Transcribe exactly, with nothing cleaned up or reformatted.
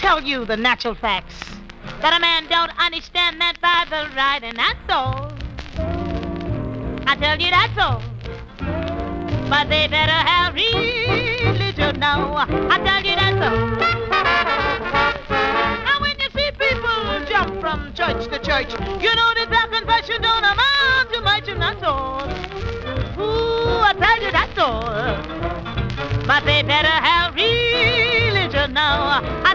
tell you the natural facts. That a man don't understand that Bible right, and that's all. I tell you that's all. But they better have religion now. I tell you that's all. Now when you see people jump from church to church, you know that their confession don't amount to much, and that's all. Ooh, I tell you that's all. But they better have religion now. I